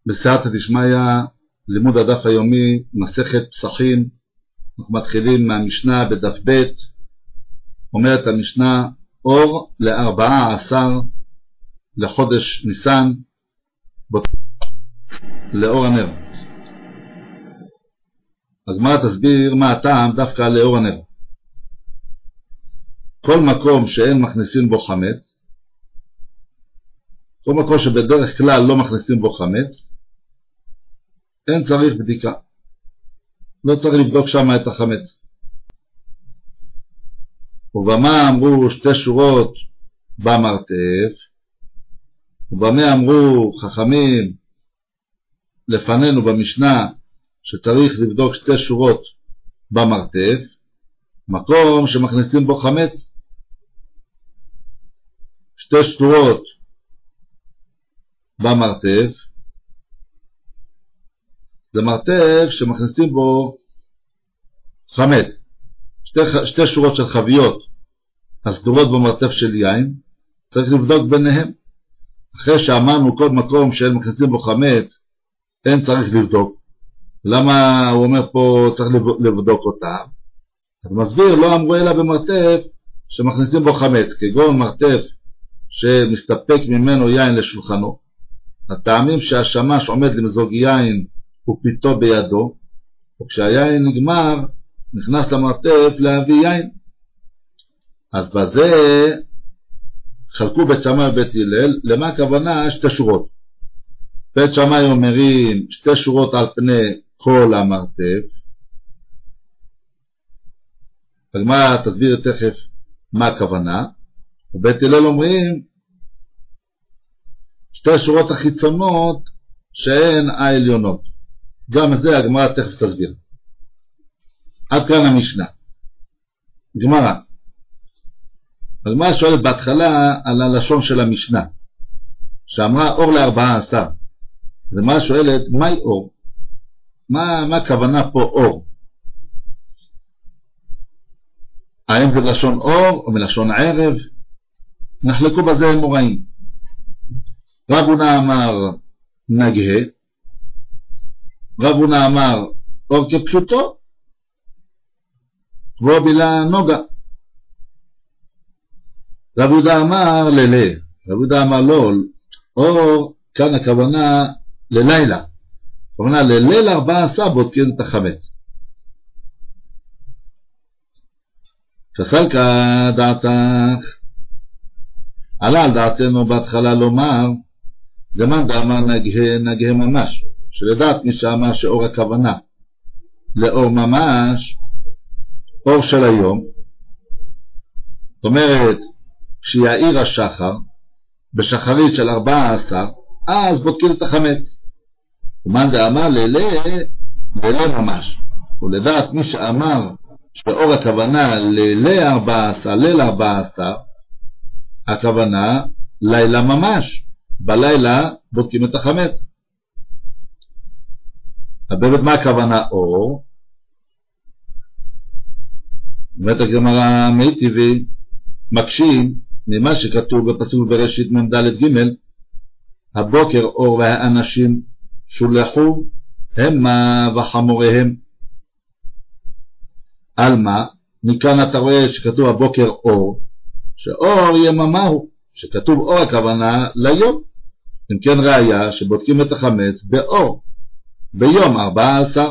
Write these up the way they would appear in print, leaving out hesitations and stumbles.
בסייעתא דשמיא, לימוד הדף היומי, מסכת פסחים. אנחנו מתחילים מהמשנה בדף ב'. אומרת המשנה, אור ל14 לחודש ניסן, לאור הנר. הגמרא תסביר מה הטעם דווקא לאור הנר. כל מקום שאין מכניסים בו חמץ, כל מקום שבדרך כלל לא מכניסים בו חמץ, אין צריך בדיקה, לא צריך לבדוק שם את החמץ. ובמה אמרו שתי שורות במרתף, ובמה אמרו חכמים לפנינו במשנה שצריך לבדוק שתי שורות במרתף, מקום שמכניסים בו חמץ, שתי שורות במרתף, זה מרתף שמכניסים בו חמץ, שתי שורות של חביות הסדורות במרתף של יין, צריך לבדוק ביניהם. אחרי שאמרנו כל מקום שאין מכניסים בו חמץ אין צריך לבדוק, למה הוא אומר פה צריך לבדוק אותה? אז מסביר, לא אמרו אלא במרתף שמכניסים בו חמץ, כגון מרתף שמסתפק ממנו יין לשולחנו, הטעמים שהשמש עומד למזוג יין ופיתו בידו, וכשהיין נגמר נכנס למרתף להביא יין. אז בזה חלקו בית שמאי ובית הלל. למה הכוונה שתי שורות? בית שמאי אומרים שתי שורות על פני כל המרתף, הגמרא תסביר תכף מה הכוונה. ובית הלל אומרים שתי שורות החיצונות שהן העליונות, גם את זה הגמרא תכף תסביר. עד כאן המשנה. הגמרא שואלת בהתחלה על הלשון של המשנה שאמרה אור ל14. אז הגמרא שואלת מהי אור? מה הכוונה פה אור? האם זה לשון אור או מלשון ערב? נחלקו בזה אמוראים. רב הונא אמר נגהה, רב הונא אמר אור כפשוטו, ובילה נוגה. רב יהודה אמר לילה, רב יהודה אמר לא, אור כאן הכוונה ללילה, הכוונה לליל 14 בודקים את החמץ. פסלקה דעתך, עלה על דעתנו בהתחלה לומר גמר דאמר נגהה ממש, שלדעת מי שאמר שאור הכוונה לאור ממש, אור של היום, זאת אומרת שיעיר השחר בשחרית של 14 אז בודקים את החמץ. ומאן דאמר לילה ממש, ולדעת מי שאמר שאור הכוונה ליל 14 הכוונה לילה ממש, בלילה בודקים את החמץ. באמת מה הכוונה אור? אומרת הגמרא מי טבעי מקשים ממה שכתוב בפסוק בראשית מ"ד ג' הבוקר אור והאנשים שולחו המה וחמוריהם. על מה? מכאן אתה רואה שכתוב הבוקר אור, שאור יממה הוא, שכתוב אור הכוונה ליום. אם כן ראיה שבודקים את החמץ באור ביום 14.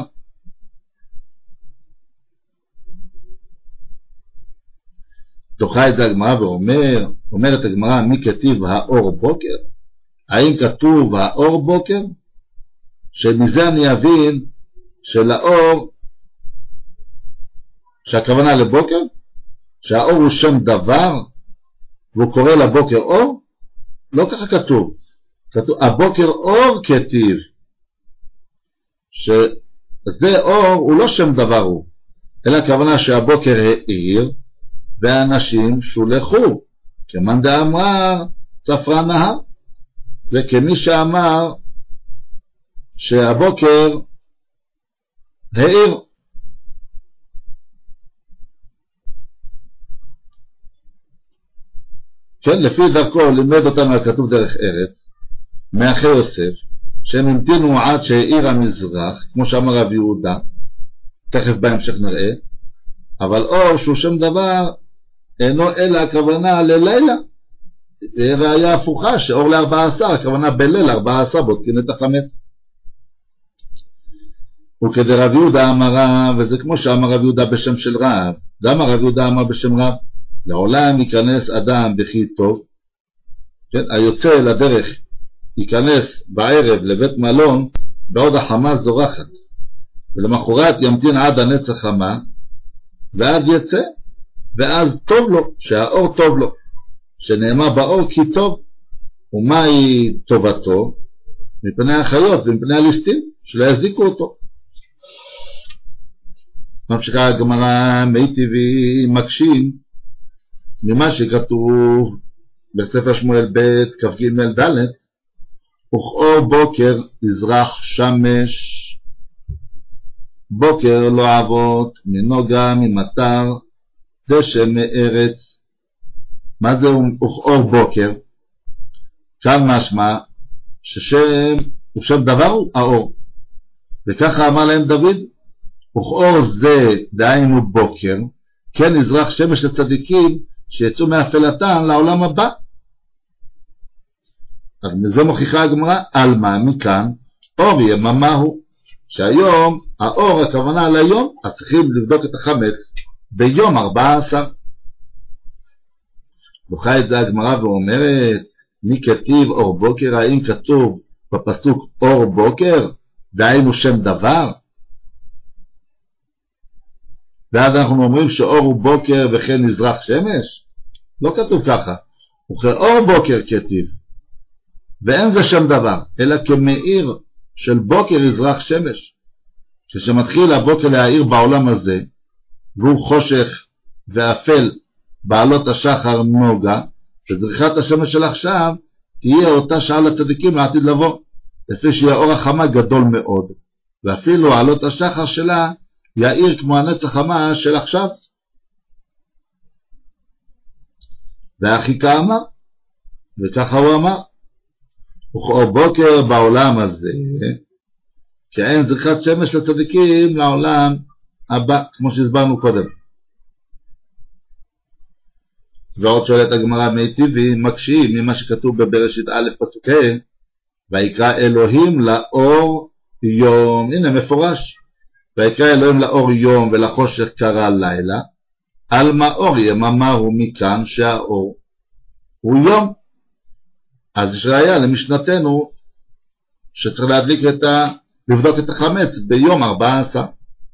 דוחה את זה הגמרא אומרת הגמרא מי כתיב האור בוקר? האם כתוב האור בוקר? שמזה אני אבין שלאור שהכוונה לבוקר, שהאור הוא שם דבר והוא קורא לבוקר אור? לא ככה כתוב. כתוב הבוקר אור כתיב, שזה אור הוא לא שם דבר הוא, אלא הכוונה שהבוקר האיר והאנשים שולחו, כמאן דאמר צפרא נהר, וכמי שאמר שהבוקר האיר. כן, לפי דרכו לימד אותנו הכתוב דרך ארץ מאחי יוסף, שהם המתינו עד שהאיר המזרח, כמו שאמר רב יהודה, תכף בהמשך נראה, אבל אור שהוא שם דבר אינו אלא הכוונה ללילה, ראיה הפוכה שאור ל14, הכוונה בליל 14 בודקים את החמץ. וכדי רב יהודה אמרה, וזה כמו שאמר רב יהודה בשם של רב, למה רב יהודה אמר בשם רב? לעולם ייכנס אדם בכי טוב, כן? היוצא לדרך ייכנס בערב לבית מלון בעוד החמה זורחת, ולמחרת ימתין עד הנץ החמה, ואז יצא, ואז טוב לו, שהאור טוב לו, שנאמר באור כי טוב. ומהי טובתו? מפני החיות ומפני הליסטים, שלא יזיקו אותו. ממשיכה הגמרא, מי טבעי מקשים ממה שכתוב בספר שמואל ב' כ"ג ד', וכאור בוקר יזרח שמש, בוקר לא אבות, מנוגה ממטר, דשא מארץ. מה זה וכאור בוקר? כאן משמע ששם ושם דבר הוא האור, וככה אמר להם דוד, וכאור זה דהיינו בוקר, כן יזרח שמש לצדיקים שיצאו מאפלתן לעולם הבא. אז מזה מוכיחה הגמרא, על מה מכאן אור יממה הוא, שהיום האור הכוונה ליום, אז צריכים לבדוק את החמץ ביום 14. דוחה את זה הגמרא ואומרת, מי כתיב אור בוקר? האם כתוב בפסוק אור בוקר דהיינו שם דבר? ואז אנחנו אומרים שאור הוא בוקר וכן יזרח שמש? לא כתוב ככה, וכאור בוקר כתיב, ואין זה שם דבר, אלא כמאיר של בוקר יזרח שמש. כשמתחיל הבוקר להאיר בעולם הזה, והוא חושך ואפל בעלות השחר נוגה, שזריחת השמש של עכשיו תהיה אותה שעה לצדיקים לעתיד לבוא, לפי שהאור החמה גדול מאוד, ואפילו עלות השחר שלה יאיר כמו הנץ החמה של עכשיו. והחיקה אמר, וככה הוא אמר, וכאור בוקר בעולם הזה, כי אין זריחת שמש לצדיקים לעולם הבא, כמו שהסברנו קודם. ועוד שואלת הגמרא, מי טבעי מקשים ממה שכתוב בבראשית א' פסוק ה', ויקרא אלוהים לאור יום, הנה מפורש, ויקרא אלוהים לאור יום ולחושך קרא לילה, על מה אור יממה הוא מכאן שהאור הוא יום. אז יש ראיה למשנתנו שצריך לבדוק את החמץ ביום 14.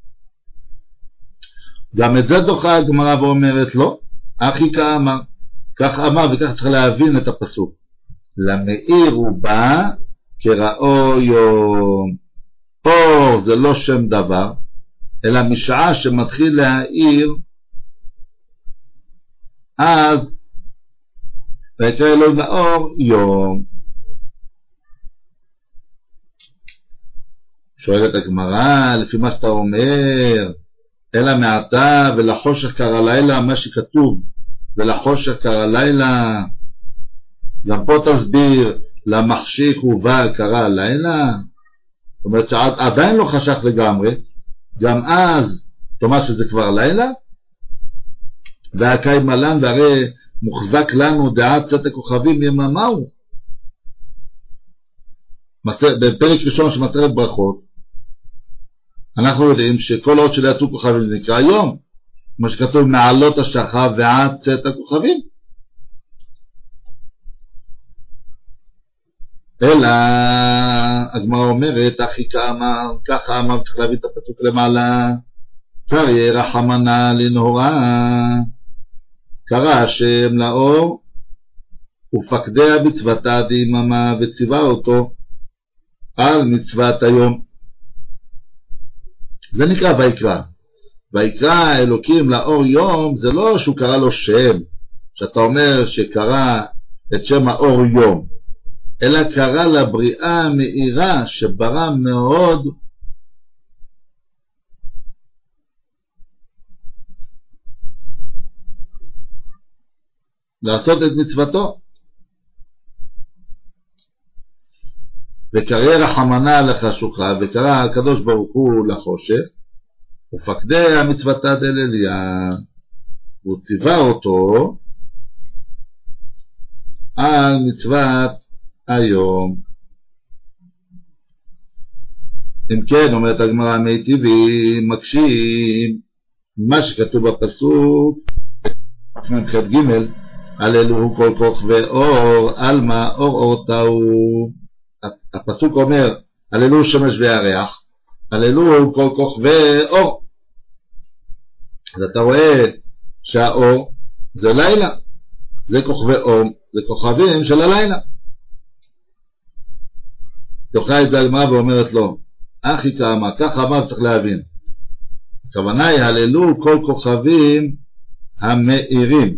גם את זה דוחה הגמרא ואומרת לא, אחיקה אמר, כך אמר, וכך צריך להבין את הפסוק, למאיר הוא בא כראו יום. אור זה לא שם דבר, אלא משעה שמתחיל להאיר, אז ויקרא אלוהים לאור יום. שואלת הגמרא, לפי מה שאתה אומר, אלא מעתה ולחושך קרא לילה, מה שכתוב ולחושך קרא לילה, גם פה תסביר למחשיך ובא קרא לילה. זאת אומרת שעדיין לא חשך לגמרי, גם אז תאמר שזה כבר לילה. והקי מלן, והרי מוחזק לנו דעת צאת הכוכבים יממה הוא. בפרק ראשון של מסכת ברכות אנחנו יודעים שכל עוד שלא יצאו כוכבים זה נקרא יום, כמו שכתוב מעלות השחר ועד צאת הכוכבים. אלא הגמרא אומרת, אחיקה אמר, ככה אמר, צריך להביא את הפסוק למעלה, קריא רחמנה לנהורה, קרא השם לאור ופקדיה בצוותה דיממה, וציווה אותו על מצוות היום. זה נקרא ויקרא. ויקרא אלוקים לאור יום, זה לא שהוא קרא לו שם, שאתה אומר שקרא את שם האור יום, אלא קרא לבריאה המאירה שברא מאוד לעשות את מצוותו. וקרא רחמנה לחשוכה, וקרא הקדוש ברוך הוא לחושך, ופקדי המצוותא דליליה, הוא ציווה אותו על מצוות היום. אם כן, אומרת הגמרא, מי טבעי מקשים מה שכתוב בפסוק ח"ג, הללוהו כל כוכבי אור, עלמא אור אורתהו. הפסוק אומר הללוהו שמש וירח, הללוהו כל כוכבי אור. אז אתה רואה שהאור זה לילה, זה כוכבי אור, זה כוכבים של הלילה. דוחה את זה הגמרא ואומרת לו, אחי כמה, ככה אמר, צריך להבין. הכוונה היא הללו כל כוכבים המאירים.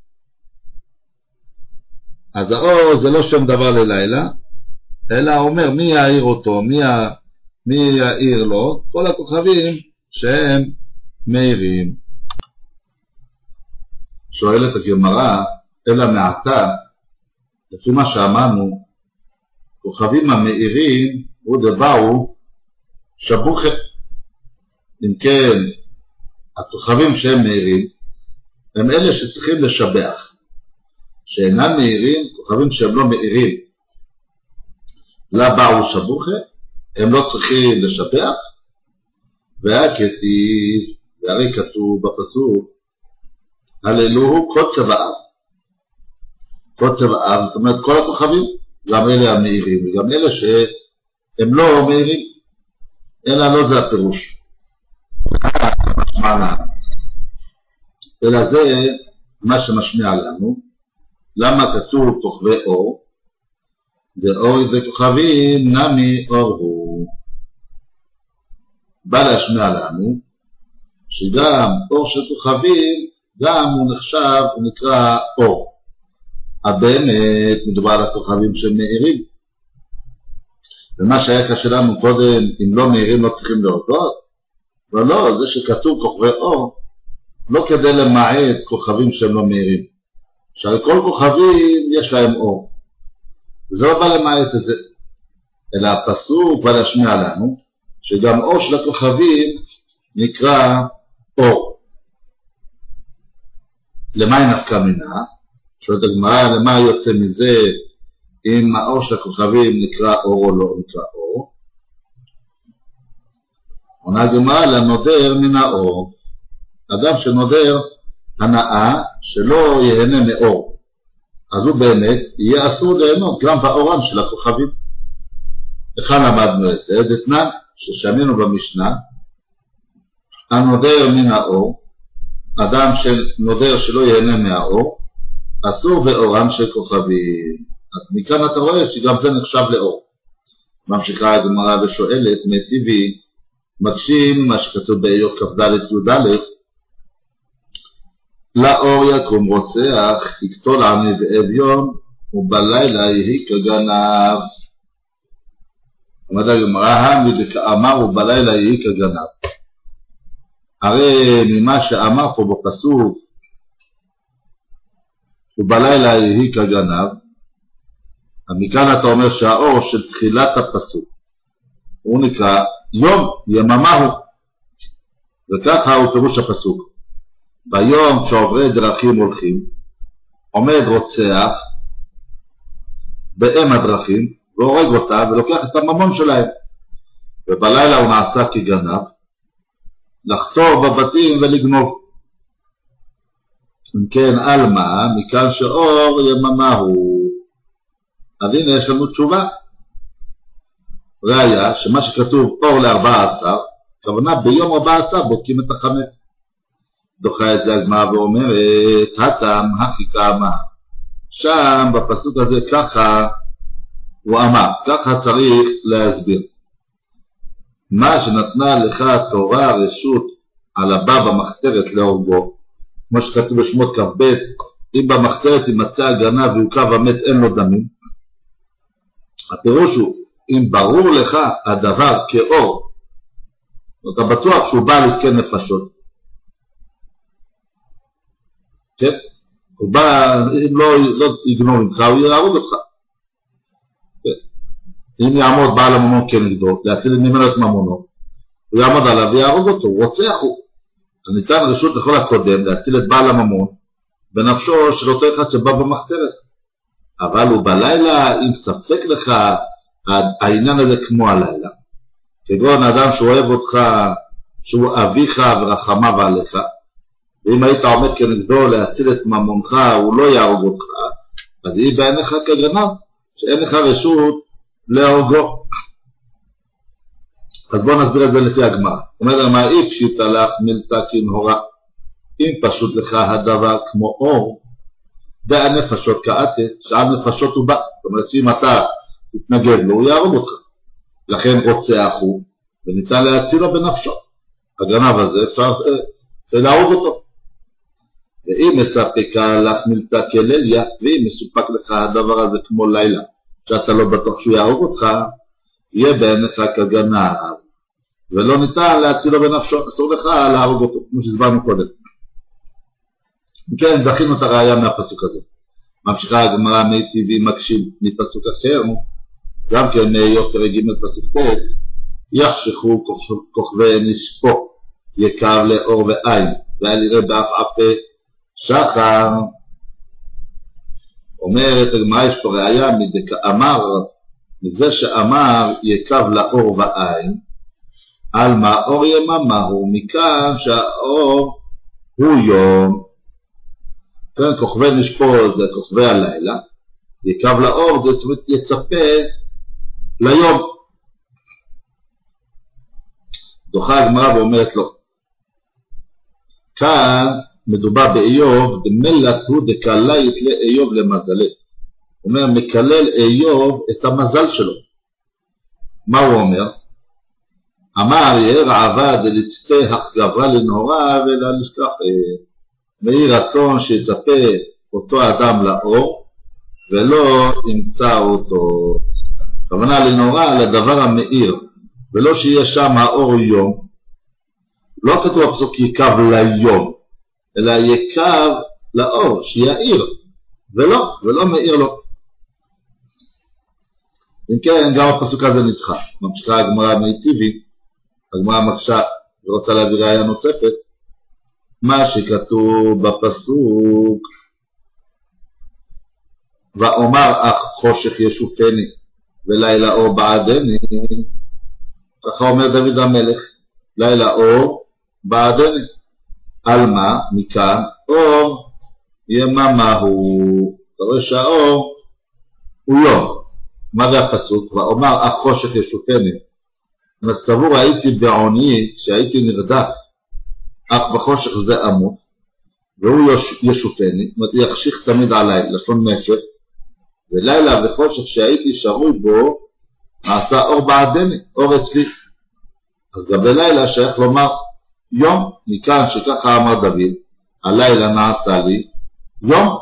אז האור זה לא שם דבר ללילה, אלא אומר מי יאיר אותו, מי יאיר לו, כל הכוכבים שהם מאירים. שואלת הגמרא, אלא מעתה, לפי מה שאמרנו, כוכבים המאירים הוא דבאו שבוכה. אם כן, הכוכבים שהם מאירים הם אלה שצריכים לשבח. שאינם מאירים, כוכבים שהם לא מאירים, לבאו שבוכה, הם לא צריכים לשבח. והכתיב, והרי כתוב בפסוק הללוהו קודש ואב. קודש ואב, זאת אומרת כל הכוכבים, גם אלה המאירים וגם אלה שהם לא מאירים, אלא לא זה הפירוש. אלא זה מה שמשמיע לנו. למה כתוב כוכבי אור? ואור זה כוכבים נמי אור הוא. בא להשמיע לנו שגם אור של כוכבים גם הוא נחשב, הוא נקרא אור. באמת מדובר על הכוכבים שמאירים. ומה שהיה קשה לנו קודם, אם לא מאירים לא צריכים להודות, ולא, זה שכתוב כוכבי אור לא כדי למעט כוכבים שהם לא מאירים, שהרי כל כוכבים יש להם אור, וזה לא בא למעט את זה, אלא הפסוק בא להשמיע לנו שגם אור של הכוכבים נקרא אור. למה היא נפקא מינה? שואלת הגמרא, למה יוצא מזה אם האור של הכוכבים נקרא אור או לא נקרא אור? עונה הגמרא, לנודר מן האור. אדם שנודר הנאה שלא יהנה מאור, אז הוא באמת יהיה אסור ליהנות גם באורם של הכוכבים. וכאן למדנו את זה, דתנן ששמינו במשנה, הנודר מן האור, אדם שנודר שלא יהנה מהאור, אסור באורם של כוכבים. אז מכאן אתה רואה שגם זה נחשב לאור. ממשיכה הגמרא ושואלת, מטבעי מקשים מה שכתוב באיוב כ"ד י"ד, לאור יקום רוצח, יקטול עני באביון, ובלילה יהי כגנב. אומרת הגמרא, המי דקאמר ובלילה יהי כגנב. הרי ממה שאמר פה בפסוק, ובלילה יהי כגנב, מכאן אתה אומר שהאור של תחילת הפסוק הוא נקרא יום, יממה הוא, וככה הוא פירוש הפסוק. ביום כשעוברי דרכים הולכים, עומד רוצח באם הדרכים והורג אותה ולוקח את הממון שלהם, ובלילה הוא נעשה כגנב, לחתור בבתים ולגנוב. אם כן, אלמה, מכאן שאור יממה הוא. אז הנה יש לנו תשובה. ראיה שמה שכתוב אור ל14, כוונה ביום 14 בודקים את החמץ. דוחה את זה הגמרא ואומרת, הטעם הכי כמה. שם בפסוק הזה ככה הוא אמר, ככה צריך להסביר. מה שנתנה לך התורה רשות על הבא במחתרת להורגו, כמו שכתוב בשמות כ"ב, אם במחתרת ימצא הגנב ויוקב המת אין לו דמים. הפירוש הוא, אם ברור לך הדבר כאור, אתה בטוח שהוא בא לזקן נפשות. כן? הוא בא, אם לא יגנוב ממך, הוא יהרוג אותך. כן? אם יעמוד בעל הממון כנגדו, להציל ממנו את ממונו, הוא יעמוד עליו ויהרוג אותו, הוא רוצח הוא. אז ניתן רשות לכל הקודם להציל את בעל הממון בנפשו של אותו אחד שבא במחתרת. אבל הוא בלילה, אם ספק לך העניין הזה כמו הלילה, כגון אדם שהוא אוהב אותך, שהוא אביך ורחמיו עליך, ואם היית עומד כנגדו להציל את ממונך, הוא לא יהרוג אותך, אז היא בעיניך כגנב, שאין לך רשות להורגו. אז בואו נסביר את זה לפי הגמרא. אומר מה אי פשיטא לך מילתא כנהורא, אם פשוט לך הדבר כמו אור, והנפשות כאתה, שעל נפשות הוא בא. זאת אומרת שאם אתה תתנגד לו, הוא יהרוג אותך. לכן רוצח הוא, וניתן להצילו בנפשו. הגנב הזה אפשר להרוג אותו. ואם מספקה לך מילתא כליליה, ואם מסופק לך הדבר הזה כמו לילה, שאתה לא בטוח שהוא יהרוג אותך, יהיה בעיניך כגנב, ולא ניתן להצילו בנפשו, אסור לך להרוג אותו, כמו שהסברנו קודם. כן, דחינו את הראייה מהפסוק הזה. ממשיכה הגמרא מיטיבי מקשיב מפסוק אחר, גם כן מאיוב פרק ג' פסוק ט', יחשכו כוכבי נשפו, יקר לאור ועין, ואל יראה בעפעפה שחר. אומרת הגמרא, יש פה ראייה אמר, מזה שאמר יקב לאור ועין, על מה אור יממה הוא, מכאן שהאור הוא יום. כן, כוכבי נשפו זה כוכבי הלילה, יקב לאור זה יצפה ליום. דוחה הגמרא ואומרת לו, כאן מדובר באיוב, דמלת הוא דקלית לאיוב למזלה. הוא אומר, מקלל איוב את המזל שלו. מה הוא אומר? אמר יאר עבד לצפה החגבה לנהורה ולא לשכח, ויהי רצון שיצפה אותו אדם לאור ולא ימצא אותו. כוונה לנהורה לדבר המאיר, ולא שיהיה שם האור יום. לא כתוב הפסוק יקב ליום, אלא יקב לאור, שיעיר, ולא מאיר לו. אם כן, גם הפסוק הזה נדחה. ממשיכה הגמרא מיטיבי, הגמרא מקשה ורוצה להביא ראיה נוספת, מה שכתוב בפסוק, ואומר אך חושך ישופני ולילה אור בעדני, ככה אומר דוד המלך, לילה אור בעדני. על מה? מכאן אור יממה הוא. אתה רואה שהאור הוא יום. מה זה הפסוק? ואומר אך חושך ישופני. סבור הייתי בעוני שהייתי נרדף, אך בחושך זה עמוד, והוא ישופני, זאת אומרת יחשיך תמיד עליי, לשון נפש, ולילה וחושך שהייתי שרוי בו, נעשה אור בעדני, אור אצלי. אז גם בלילה שייך לומר יום, מכאן שככה אמר דוד, הלילה נעשה לי יום.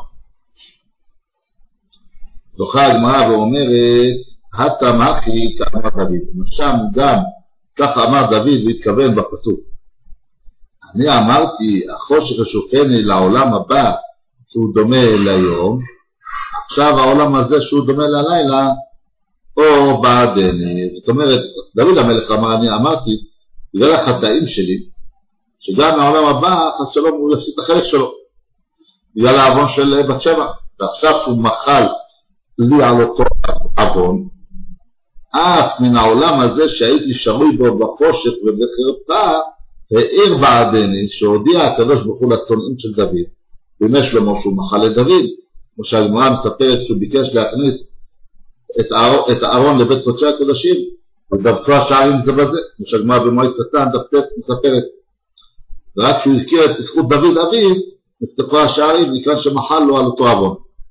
דוחה הגמרא ואומרת, התמחי כאמר דוד, משם גם ככה אמר דוד והתכוון בפסוק. אני אמרתי, החושך ישופני לעולם הבא שהוא דומה ליום, עכשיו העולם הזה שהוא דומה ללילה, אור בעדני. זאת אומרת, דוד המלך אמר, אני אמרתי, בגלל החטאים שלי, שגם העולם הבא, חס שלום, הוא יפסיד את החלק שלו, בגלל העוון של בת שבע, ועכשיו שהוא מחל לי על אותו עוון, אף מן העולם הזה שהייתי שרוי בו בחושך ובחרפה, העיר בעדני, שהודיע הקדוש ברוך הוא לצונאים של דוד, בימי שלמה שהוא מחל לדוד, כמו שהגמרא מספרת שהוא ביקש להכניס את הארון לבית קודשי הקודשים, ודווקא השערים זה בזה, כמו שהגמרא במועד קטן דווקא מספרת, ורק כשהוא הזכיר את זכות דוד אביו, נפתחו השערים מכאן שמחל לו על אותו ארון.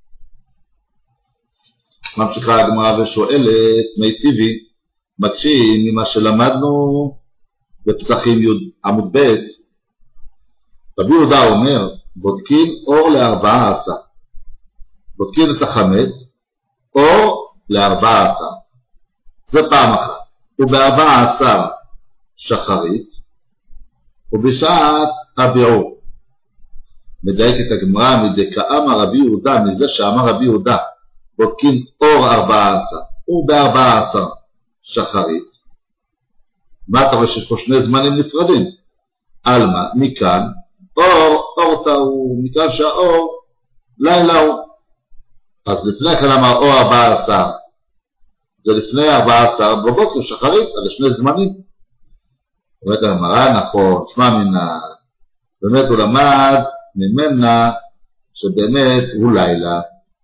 ממשיכה הגמרא ושואלת, מיטיבי, מקשים ממה שלמדנו בפסחים עמוד ב', רבי יהודה אומר, בודקים אור ל14, בודקים את החמץ, אור ל14, זה פעם אחת, וב14 שחרית, ובשעת הביעור. מדייקת הגמרא מדכאמר רבי יהודה, מזה שאמר רבי יהודה, בודקים אור 14, וב14 שחרית. מה אתה רואה שיש פה שני זמנים נפרדים? אלמה, מכאן, אור תאו, מכאן שהאור, לילה הוא. אז לפני כן אמר אור 14, זה לפני 14 בבוקר, שחרית, אז שני זמנים. אומרת הגמרא, נכון, שמע מנה, באמת הוא למד ממנה שבאמת הוא לילה.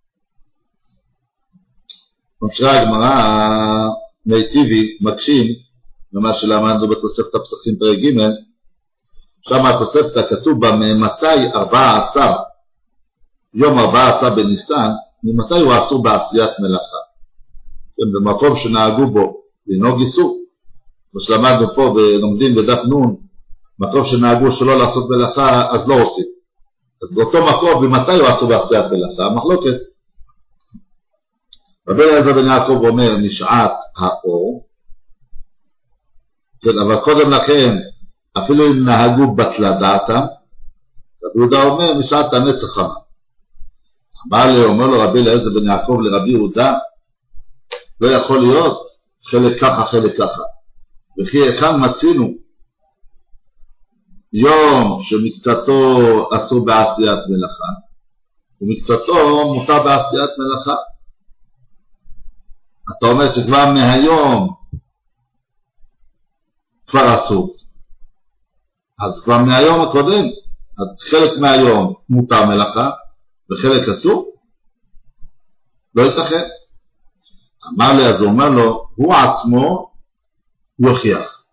ממשיכה הגמרא מיטיבי מקשים ממה שלמדנו בתוספת הפסחים פרק ג', שם התוספת כתוב בה ממתי 14, יום 14 בניסן, ממתי הוא אסור בעשיית מלאכה. במקום שנהגו בו לנהוג איסור, ושלמדנו פה ולומדים בדף נון, מקום שנהגו שלא לעשות מלאכה אז לא עושים. אז באותו מקום במתי הוא אסור בעשיית מלאכה, מחלוקת. רבי אליעזר בן יעקב אומר משעת האור, כן, אבל קודם לכן אפילו אם נהגו בטלה דעתם, רבי יהודה אומר משעת הנצח חמה. אומר לו רבי אליעזר בן יעקב לרבי יהודה, לא יכול להיות חלק ככה חלק ככה, וכי כאן מצינו יום שמקצתו אסור בעשיית מלאכה ומקצתו מותר בעשיית מלאכה. אתה אומר שכבר מהיום כבר אסור, אז כבר מהיום הקודם, אז חלק מהיום מותר מלאכה וחלק אסור? לא ייתכן. אמר לי, אז הוא אומר לו, הוא עצמו יוכיח.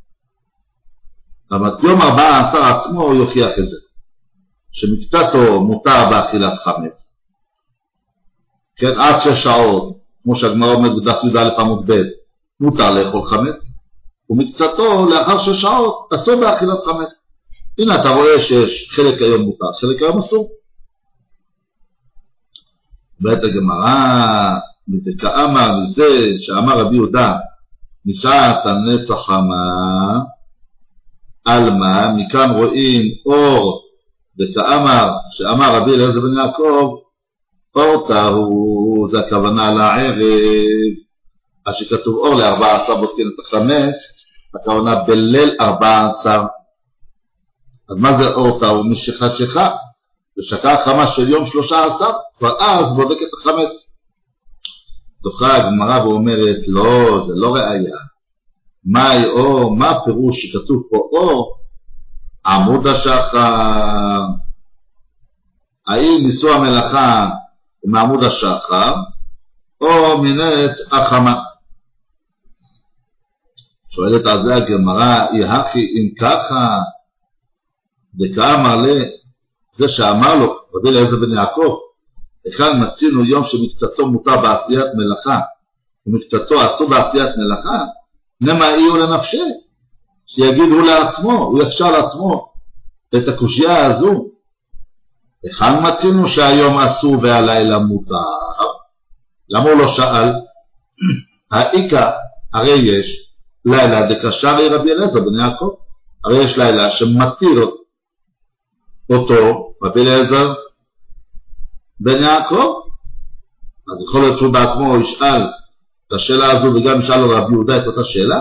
אבל יום 14 עצמו הוא יוכיח את זה, שמקצתו מותר באכילת חמץ, כן, עד 6 שעות, כמו שהגמרא אומרת בדף י"א עמוד ב', מותר לאכול חמץ, ומקצתו לאחר 6 שעות אסור באכילת חמץ. הנה אתה רואה שיש חלק היום מותר, חלק היום אסור. בעת הגמרא, מדכאמר מזה שאמר רבי יהודה, משעת הנצח חמה, אלמה, מכאן רואים אור, דכאמר שאמר רבי אליעזר בן יעקב, אור תאו, זה הכוונה לערב, אז שכתוב אור ל14 בודקים את החמץ, הכוונה בליל 14. אז מה זה אור תאו? משחשיכה, ושקה חמה של יום 13, כבר אז בודק את החמץ. דוחה הגמרא ואומרת, לא, זה לא ראיה. מהי אור? מה הפירוש שכתוב פה אור? עמוד השחר. האם ניסו המלאכה מעמוד השחר, או מנץ החמה? שואלת על זה הגמרא, יחי אם ככה, דכאמר לה, זה שאמר לו רבי אליעזר בן יעקב, וכאן מצינו יום שמקצתו מותר בעשיית מלאכה, ומקצתו אסור בעשיית מלאכה, נמה יהיו לנפשי, שיגידו לעצמו, הוא יקשר לעצמו את הקושיה הזו. וכאן מצינו שהיום אסור והלילה מותר. למה הוא לא שאל? העיקר, הרי יש לילה דקשרי רבי אליעזר בן יעקב, הרי יש לילה שמתיר אותו רבי אליעזר בן יעקב, אז יכול להיות שהוא בעצמו ישאל את השאלה הזו וגם ישאל לו רבי יהודה את אותה שאלה.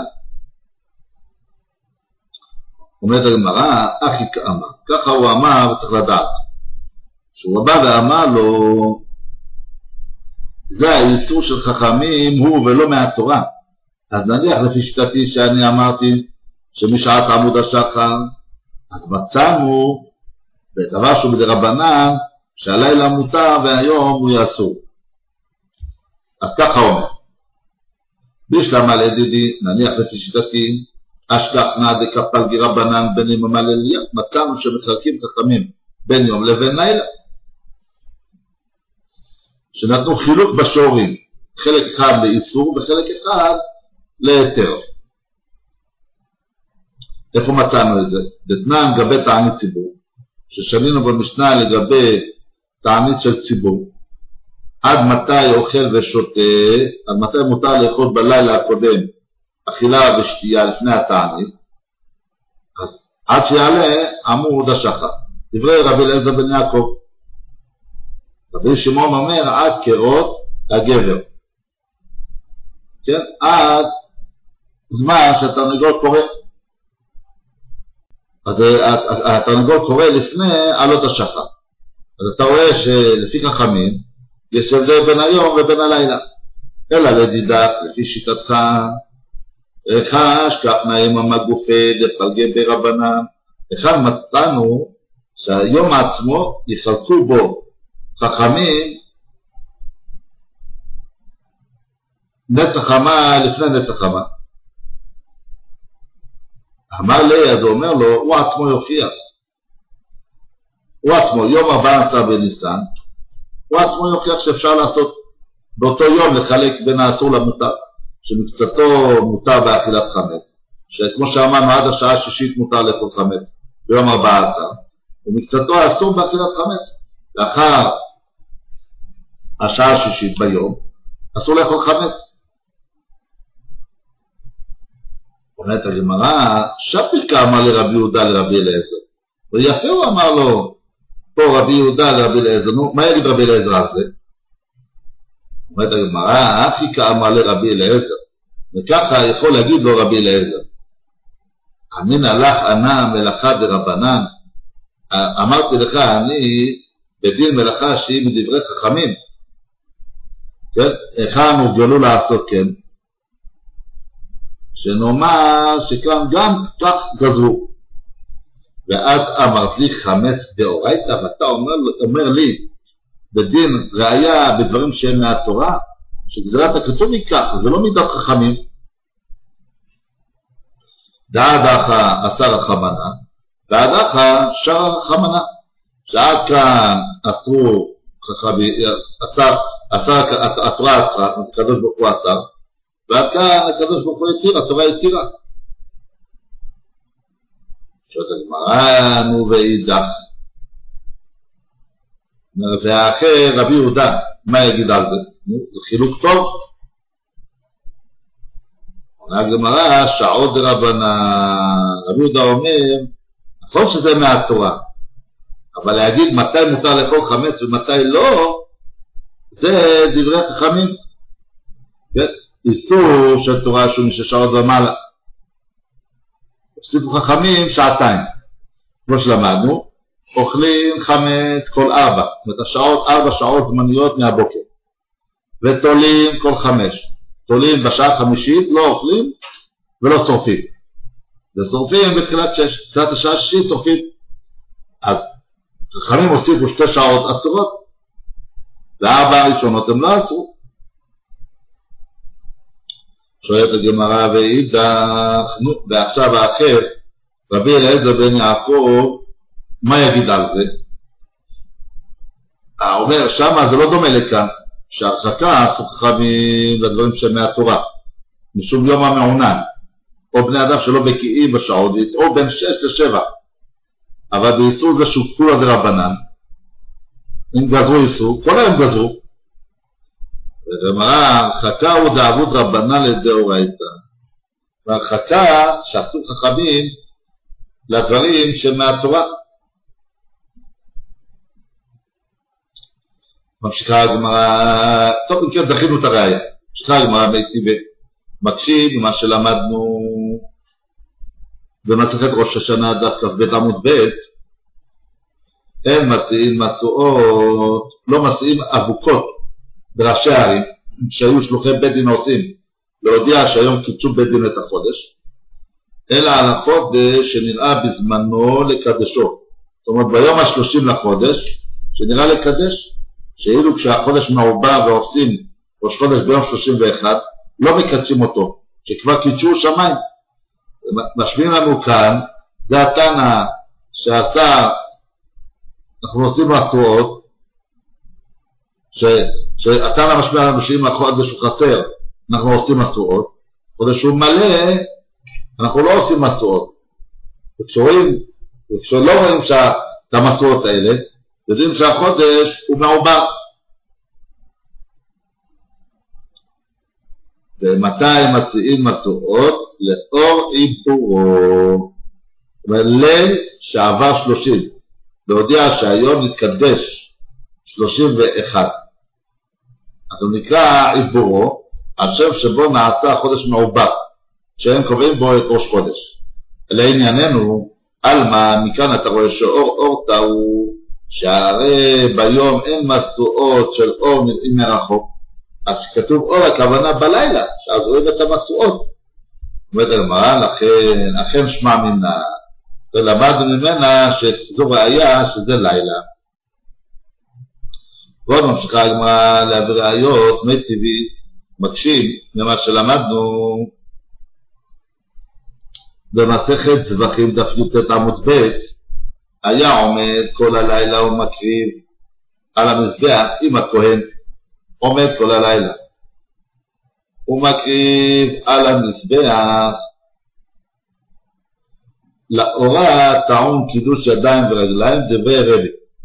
אומרת הגמרא, אחי כאמר, ככה הוא אמר וצריך לדעת, שהוא בא ואמר לו, זה האיסור של חכמים הוא ולא מהתורה. אז נניח לפי שיטתי שאני אמרתי שמשעת עמוד השחר, אז מצאנו בדבר שהוא בדרבנן שהלילה מותר והיום הוא יאסור. אז ככה אומר, בשלמה לידידי, נניח לפי שיטתי, אשלחנה דקפל גירבנן בין יממה ללילה, מצאנו שמחלקים חכמים בין יום לבין לילה, שנתנו חילוק בשורים, חלק אחד לאיסור וחלק אחד להיתר. איפה מצאנו את זה? דתנן גבי תענית ציבור, ששנינו במשנה לגבי תענית של ציבור, עד מתי אוכל ושותה, עד מתי מותר לאכול בלילה הקודם אכילה ושתייה לפני התענית, אז עד שיעלה עמוד השחר. דברי רבי אליעזר בן יעקב. רבי שמעון אומר עד קרות הגבר, כן, עד זמן שהתרנגול קורא. אז התרנגול קורא לפני עלות השחר. אז אתה רואה שלפי חכמים יש הבדל בין היום ובין הלילה. אלא לדידך, לפי שיטתך, כך נעים המגופה דפלגי ברבנן. אחד מצאנו שהיום עצמו יחלקו בו חכמים נצח חמה לפני נצח חמה. אמר לי, אז הוא אומר לו, הוא עצמו יוכיח. הוא עצמו, יום 14 בניסן, הוא עצמו יוכיח שאפשר לעשות באותו יום לחלק בין האסור למותר, שמקצתו מותר באכילת חמץ, שכמו שאמרנו עד השעה השישית מותר לאכול חמץ ביום 14, ומקצתו האסור באכילת חמץ. לאחר השעה השישית ביום, אסור לאכול חמץ. אומרת הגמרא, שפיקה אמר לרבי יהודה לרבי אליעזר. ויפה הוא אמר לו, פה רבי יהודה לרבי אליעזר, נו, מה יגיד רבי אליעזר על זה? אומרת הגמרא, אפיקה אמר לרבי אליעזר. וככה יכול להגיד לו רבי אליעזר. אמין הלך ענה מלאכה דרבנן. אמרתי לך, אני בדין מלאכה שהיא מדברי חכמים. כן? היכן הורגלו לעשות כן? שנאמר שכאן גם כך גזרו. ואת אמרת לי חמץ דאורייתא, ואתה אומר לי בדין ראיה בדברים שהם מהתורה, שגזרת הכתוב היא כך, זה לא מידת חכמים. דעדך אסר החמנה, דעדך שר החמנה. שעד כאן אסרו חכמים, התורה אסרה, הקדוש ברוך הוא אסר, ועד כאן הקדוש ברוך הוא יתיר, התורה יתירה. שואלת הגמרא, נו ואידך. והאחר רבי יהודה, מה יגיד על זה? זה חילוק טוב. עונה הגמרא, שעות דרבנן. רבי יהודה אומר, נכון שזה מהתורה, אבל להגיד מתי מותר לאכול חמץ ומתי לא, זה דברי חכמים. כן? איסור של תורה שהוא משש שעות ומעלה. הוסיפו חכמים שעתיים. כמו שלמדנו, אוכלים חמץ כל 4. זאת אומרת, השעות 4 שעות זמניות מהבוקר. ותולים כל 5. תולים בשעה 5, לא אוכלים ולא שורפים. ושורפים בתחילת 6. בתחילת השעה 6 שורפים. אז חכמים הוסיפו 2 שעות אסורות. ו4 הראשונות הם לא אסרו. שואלת הגמרא ואידך, ועכשיו האחר, רבי אליעזר בן יעקב, מה יגיד על זה? אומר, שמה זה לא דומה לכאן, שהרחקה אסור חכמים לדברים שהם מהתורה, משום יום המעונן, או בני אדם שלא בקיאים בשעות, או בין 6 ל7, אבל באיסור זה שהוא כולה דרבנן, אם גזרו איסור, כל היום גזרו, וגמרא, הרחקה הוא דאבות רבנן לדאורייתא. והרחקה שעשו חכמים לדברים שמהתורה. ממשיכה הגמרא, טוב, אם כן דחינו את הראיה. ממשיכה הגמרא מקשיב ממה שלמדנו במסכת ראש השנה דף כ"ב עמוד ב', אין מציעים מצואות, לא מציעים אבוקות בראשי הערים שהיו שלוחי בית דין עושים להודיע שהיום קידשו בית דין את החודש, אלא על החודש שנראה בזמנו לקדשו. זאת אומרת ביום ה-30 לחודש שנראה לקדש, שאילו כשהחודש מעובר ועושים ראש חודש ביום 31 לא מקדשים אותו, שכבר קידשו שמיים. משמיעים לנו כאן, זה התנא שעשה, אנחנו עושים מסורות, שהתנא משמיע לנו שאם החודש הוא חסר אנחנו עושים מסורות, חודש הוא מלא אנחנו לא עושים מסורות. וכשלא רואים את המסורות האלה יודעים שהחודש הוא מעובר. ומתי מציעים מסורות? לאור עיבורו, וליל שעבר 30 להודיע שהיום נתקדש 31, אז הוא נקרא עיבורו, השם שבו נעשה החודש מעובר. שהם קובעים בו את ראש חודש. לענייננו, אלמה, מכאן אתה רואה שאור אורתא הוא שהרי ביום אין משואות של אור נראים מרחוק, אז כתוב אור הכוונה בלילה, שאז רואים את המשואות. אומרת הגמרא, לכן שמע מנה, ולמדנו ממנה שזו ראיה שזה לילה. ועוד ממשיכה הגמרא להביא ראיות, מי טבעי מקשים ממה שלמדנו במסכת זבחים דף י"ט עמוד ב', היה עומד כל הלילה ומקריב על המזבח עם הכהן, עומד כל הלילה ומקריב על המזבח, לאורה טעון קידוש ידיים ורגליים דברי רבי.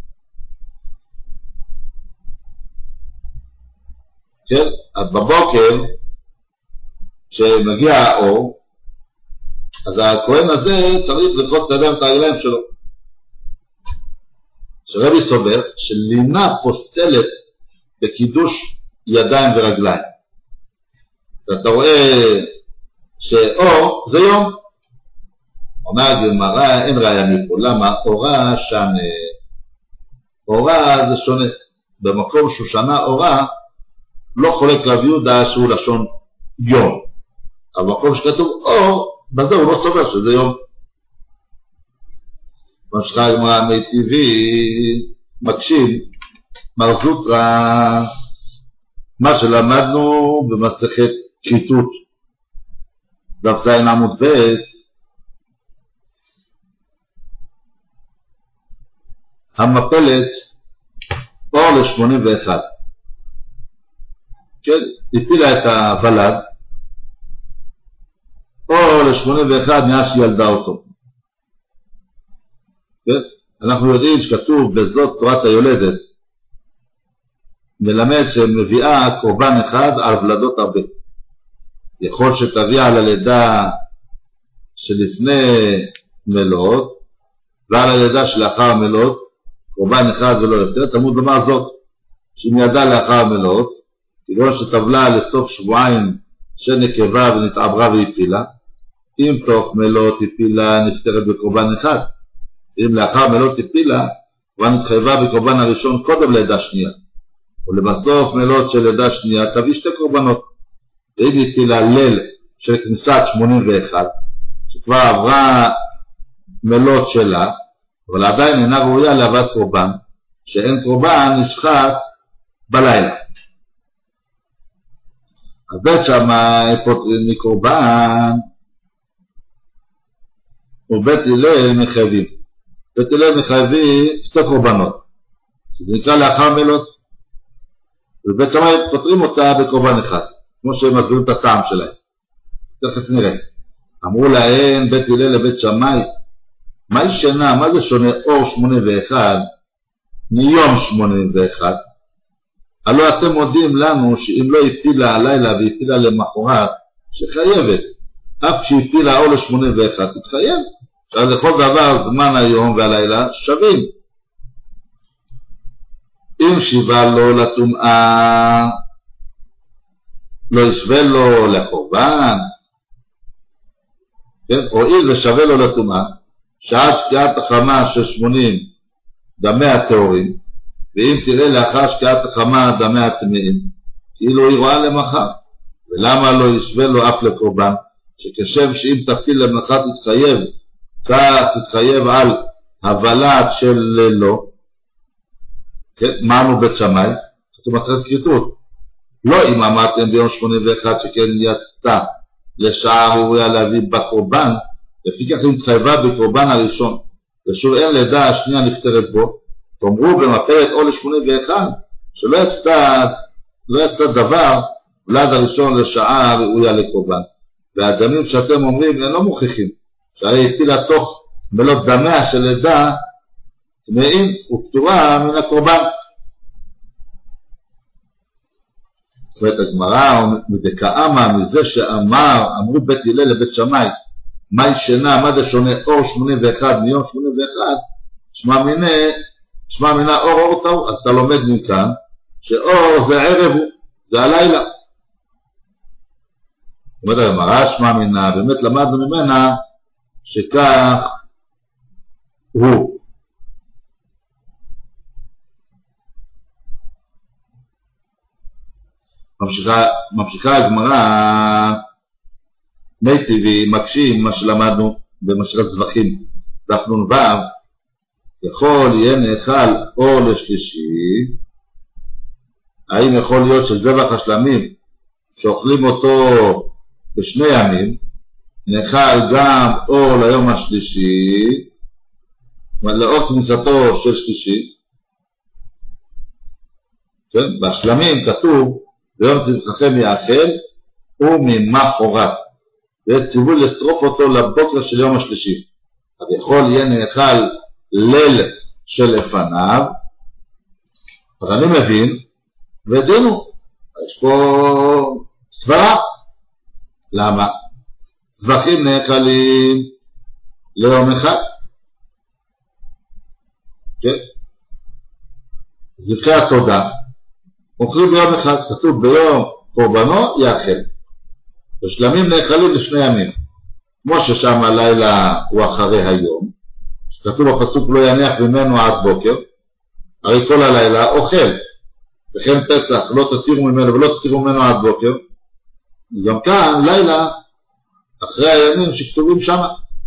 כן? אז בבוקר כשמגיע האור, אז הכהן הזה צריך לקרות את הרגליים שלו. שרבי סובר שלינה פוסלת בקידוש ידיים ורגליים. ואתה רואה שאור זה יום. אומר הגמרא, אין ראיה מפה. למה? אורה שנה. אורה זה שונה. במקום שהוא שנה אורה, לא חולק רב יהודה שהוא לשון יום. אבל במקום שכתוב אור, בזה הוא לא סובר שזה יום. ממשיכה הגמרא מי טבעי מקשים מר זוטרא, מה שלמדנו במסכת כריתות דף ז עמוד ב', המפלת אור ל-81, כן, הפילה את הוולד אור ל-81 מאז שילדה אותו. כן? אנחנו יודעים שכתוב בזאת תורת היולדת, מלמד שמביאה קורבן אחד על ולדות הרבה. יכול שתביא על הלידה שלפני מלות ועל הלידה שלאחר מלות קורבן אחד ולא יותר. תלמוד לומר זאת, שאם ידע לאחר מלות, כאילו שטבלה לסוף שבועיים שנקבה ונתעברה והפילה, אם תוך מלות הפילה נפטרת בקורבן אחד. אם לאחר מלות הפילה, כבר נתחייבה בקורבן הראשון קודם לידה שנייה. ולבסוף מלות של לידה שנייה תביא שתי קורבנות. ואם הפילה ליל של כניסת 81, שכבר עברה מלות שלה, אבל עדיין אינה ראויה להבאת קורבן, שאין קורבן נשחט בלילה. אז בית שמאי פוטרים מקורבן, ובית הלל מחייבים. בית הלל מחייבים שתי קורבנות, שזה נקרא לאחר מלות, ובית שמאי פוטרים אותה בקורבן אחד, כמו שהם מסבירים את הטעם שלהם. תכף נראה. אמרו להם בית הלל לבית שמאי, מה ישנה, מה זה שונה אור 81 מיום 81? הלא אתם מודיעים לנו שאם לא הפילה הלילה והפילה למחרת, שחייבת, אף שהפילה אור ל-81 תתחייב. אז לכל דבר זמן היום והלילה שווים. אם שיבה לו לטומאה, לא ישווה לו לקורבן, כן? הואיל ושווה לו לטומאה, שעד שקיעת החמה של 80 דמי הטהורים, ואם תראה לאחר שקיעת החמה דמי הטמאים, כאילו היא רואה למחר. ולמה לא ישווה לו אף לקורבן? שכשם שאם תפיל למחר תתחייב, כך תתחייב על הוולד של לילו. כן? אמרנו בית שמאי, כתוב מסכת כריתות, לא אם אמרתם ביום 81 שכן יצתה לשעה ראויה להביא בקורבן, לפי כך היא מתחייבה בקורבן הראשון, ושוב אין לידה השנייה נפטרת בו. תאמרו במפלת אור ל-81 שלא יצא דבר ולד הראשון לשעה ראויה לקורבן. והדמים שאתם אומרים הם לא מוכיחים, שהרי הפילה תוך מלות דמיה של לידה טמאים ופטורה מן הקורבן. זאת הגמרא מדכאמה מזה אמרו בית הלל לבית שמאי, מה ישנה, מה זה שונה אור 81 מיום 81? שמע מינה אור אורתו. אז אתה לומד מכאן שאור זה ערב הוא, זה הלילה. אומרת הגמרא, שמע מינה, באמת למדנו ממנה שכך הוא. ממשיכה הגמרא, מי טבעי מקשים מה שלמדנו במשרת זבחים דף נ"ו, יכול יהיה נאכל או לשלישי. האם יכול להיות שזבח השלמים שאוכלים אותו בשני ימים נאכל גם או ליום השלישי, לאור כניסתו של שלישי? כן? בשלמים כתוב ביום צמחכם יאכל וממחרת, ויש ציווי לשרוף אותו לבוקר של יום השלישי. אז יכול יהיה נאכל ליל שלפניו. אז אני מבין ודינו, יש פה סברה. למה? זבחים נאכלים ליום אחד, כן? זבחי התודה אוכלים ביום אחד, כתוב ביום קורבנו יאכל, ושלמים נאכלים לשני ימים, כמו ששם הלילה הוא אחרי היום, שכתוב בפסוק לא יניח ממנו עד בוקר, הרי כל הלילה אוכל, וכן פסח לא תתירו ממנו ולא תתירו ממנו עד בוקר, גם כאן לילה אחרי הימים שכתובים שם.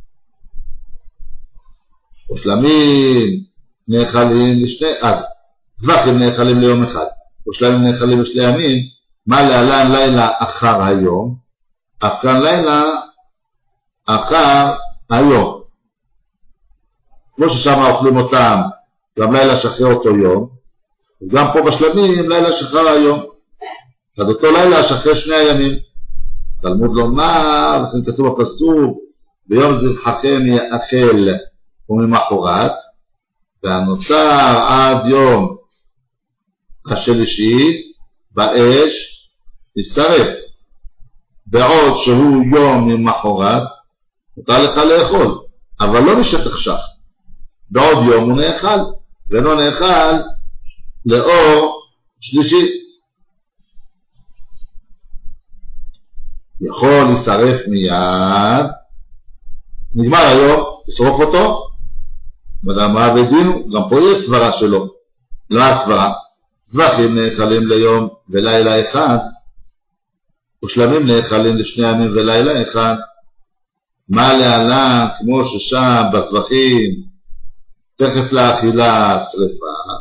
ושלמים נאכלים לשני, זבחים נאכלים ליום אחד, ושלמים נאכלים לשני ימים. מה להלן לילה אחר היום? אף כאן לילה אחר היום, כמו ששם אוכלים אותם גם לילה שחרר אותו יום, וגם פה בשלמים לילה שחרר היום, אז אותו לילה שחרר שני הימים. תלמוד לומר, לכן כתוב בפסוק ביום זבחכם יאכל וממחרת, והנותר עד יום השלישי באש ישרף, בעוד שהוא יום ממחרת מותר לך לאכול, אבל לא בשטח שח. בעוד יום הוא נאכל, ואינו נאכל לאור שלישי. יכול להצטרף מיד, נגמר היום, תשרוף אותו, מה בדינו? גם פה יש סברה שלו. לא הסברה, זבחים נאכלים ליום ולילה אחד, ושלמים נאכלים לשני ימים ולילה אחד. מה להלן, כמו ששם בזבחים תכף לאכילה שריפה,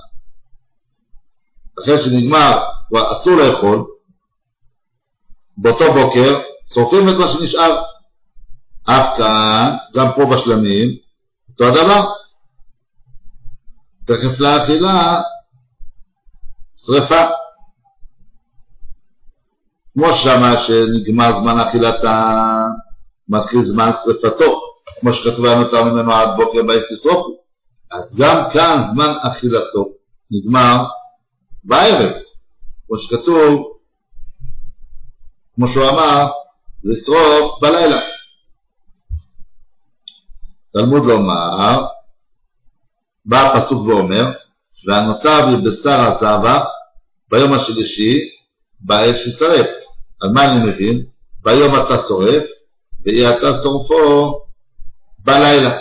אחרי שנגמר כבר אסור לאכול, באותו בוקר שורפים את מה שנשאר. אף כאן, גם פה בשלמים, אותו הדבר, תכף לאכילה שריפה, כמו שמה שנגמר זמן אכילתה מתחיל זמן שריפתו, כמו שכתוב נותר ממנו עד בוקר באש תשרופו. אז גם כאן זמן אכילתו נגמר בערב, כמו שכתוב, כמו שהוא אמר, לשרוף בלילה. תלמוד לומר, בא הפסוק ואומר, והנותר בבשר הזבח ביום השלישי באש ישרף. אז מה אני מבין? ביום אתה שורף, ואי אתה שורפו בלילה.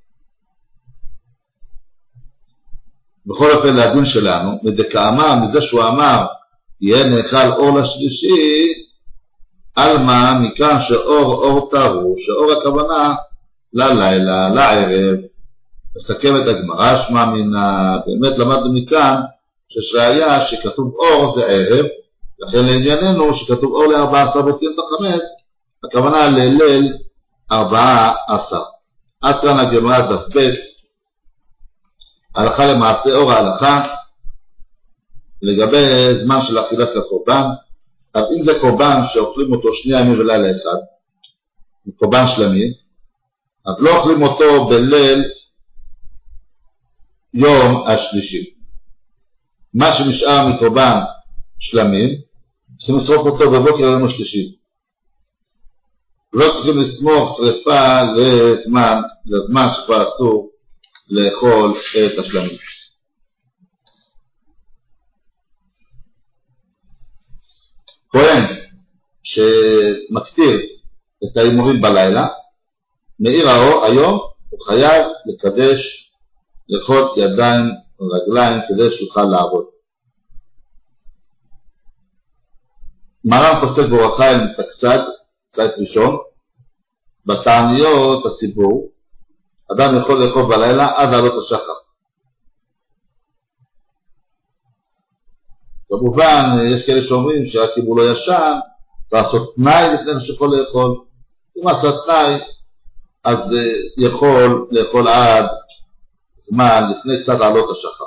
בכל אופן לדין שלנו, מדכאמר, מזה שהוא אמר, יהיה נאכל אור לשלישי, אלמה מכאן שאור תרו, שאור הכוונה ללילה, לערב. מסכם את הגמרא, שמע מינה, באמת למדנו מכאן שיש ראיה שכתוב אור זה ערב, לכן לענייננו שכתוב אור ל14 בוצים תחמץ, הכוונה לליל 14. עד כאן הגמרא דף ב', הלכה למעשה אור ההלכה לגבי זמן של אכילת הקורבן. אז אם זה קורבן שאוכלים אותו שני ימים ולילה אחד, קורבן שלמי, אז לא אוכלים אותו בליל יום השלישי. מה שנשאר מקורבן שלמים צריכים לשרוף אותו בבוקר יום השלישי, לא צריכים לסמוך שריפה לזמן שכבר אסור לאכול את השלמים. כהן מקטיר את האימורים בלילה, מאיר האור היום הוא חייב לקדש לחות ידיים ורגליים כדי שיוכל לעבוד. מרן פוסק באור החיים את הקצת ראשון, בתעניות הציבור, אדם יכול לאכול בלילה עד לעלות השחר. כמובן, יש כאלה שאומרים שרק אם הוא לא ישן, צריך לעשות תנאי לפני שיכול לאכול. אם עשה תנאי, אז יכול לאכול עד זמן לפני קצת לעלות השחר.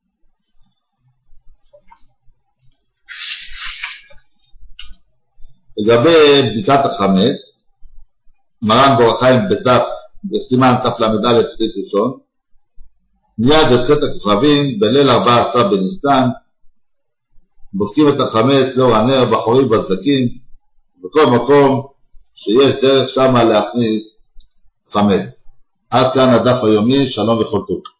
לגבי בדיקת החמץ, מרן באור החיים בדף בסימן תל"א סעיף ראשון, מיד יוצאת הכוכבים בליל 14 בניסן, בודקים את החמץ לאור הנר בחורים ובסדקים, בכל מקום שיש דרך שמה להכניס חמץ. עד כאן הדף היומי, שלום וכל טוב.